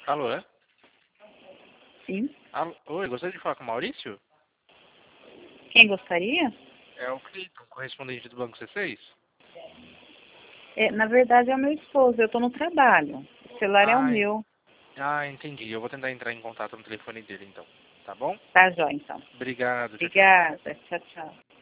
Alô, é? Sim. Alô, oi, gostaria de falar com o Maurício? Quem gostaria? É o Cleiton, correspondente do Banco C6? Na verdade é o meu esposo, eu estou no trabalho. O celular é o Ai, meu. entendi. Eu vou tentar entrar em contato no telefone dele, então. Tá bom? Tá, jóia, então. Obrigado, tchau, tchau. Obrigada. Tchau, tchau.